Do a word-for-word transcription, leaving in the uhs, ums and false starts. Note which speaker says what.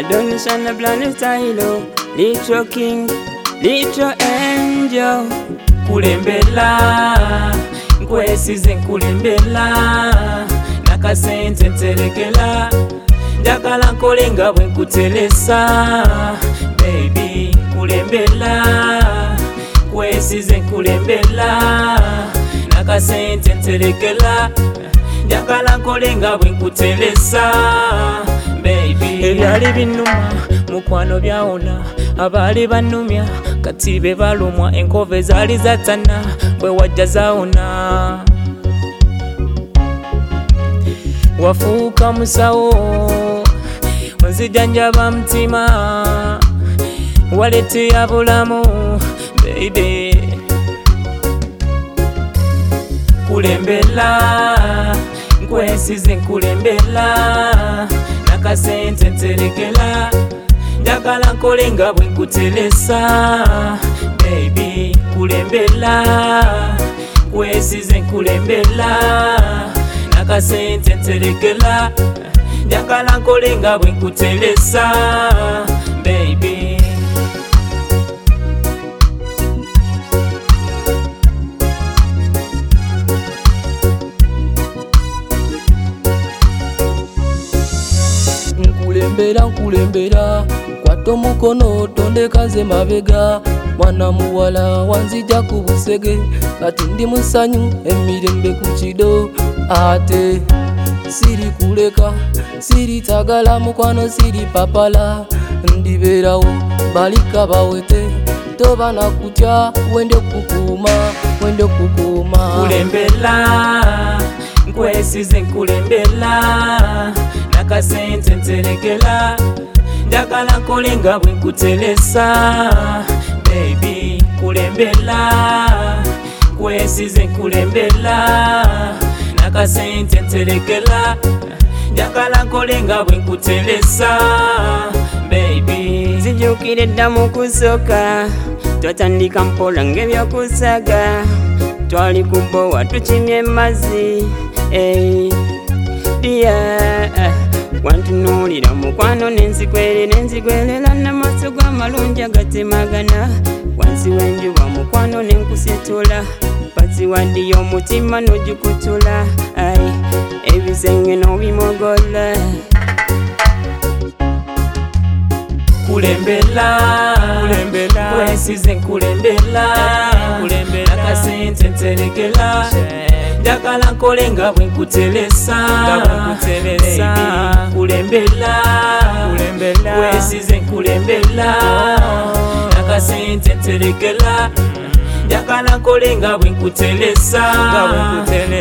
Speaker 1: Adonisha na planet hilo, Little King, Little Angel.
Speaker 2: Kulembela, nkwesize nkulembela, nakasente nterekela, njagala nkole nga bwe nkutelesa. Baby, kulembela, nkwesize nkulembela, nakasente nterekela, njagala nkole nga bwe nkutelesa. Baby, ebyali binnuma mukwano byawona, abaali bannumya kati be balumwa, enkove zaali zatana bwe wajja zaawona. Wafuuka musawo onzijanjaba mutima, waleti ya bulamu baby. Kulembela, nkwesize nkulembela, nakasente nterekela, njagala nkole nga bwe nkutelesa. Baby, kulembela, nkwesize nkulembela, nakasente nterekela, njagala nkole nga bwe nkutelesa. Baby,
Speaker 3: nkulembera nkulembera, kwata omukono tondeka nze mabega, mwana muwala wanzija ku busege, kati ndi musanyu emirembe ku kido. Ate siri kuleka siri tagala mukwano siri papala, ndiberawo balika bawete toba na kutya wende kukuma wende kukuma.
Speaker 2: kulembela, nkwesize nkulembela, nakasente nterekela, njagala nkole nga bwe nkutelesa. Baby, kulembela, nkwesize nkulembela, nakasente nterekela, njagala nkole nga bwe nkutelesa. Baby,
Speaker 1: Nzijukire dda mu kusooka, twatandika mpola ng'ebyokusaga, twali ku bbowa tukimye mazzi. Hey, dear, wantunuulira mukwano n'enzigwere n'enzigwerera, n'amaaso g'amalungi agatemagana, wansi w'enjuba mukwano n'enkusitula, pazzi waddiyo omutima n'ogikutula. Ai, ebisenge n'obimogola.
Speaker 2: kulembela, kulembela, nkwesize nkulembela, nakasente nterekela, njagala nkole nga bwe nkutelesa. Baby, kulembela, nkwesize nkulembela, nakasente nterekela, njagala nkole nga bwe nkutelesa.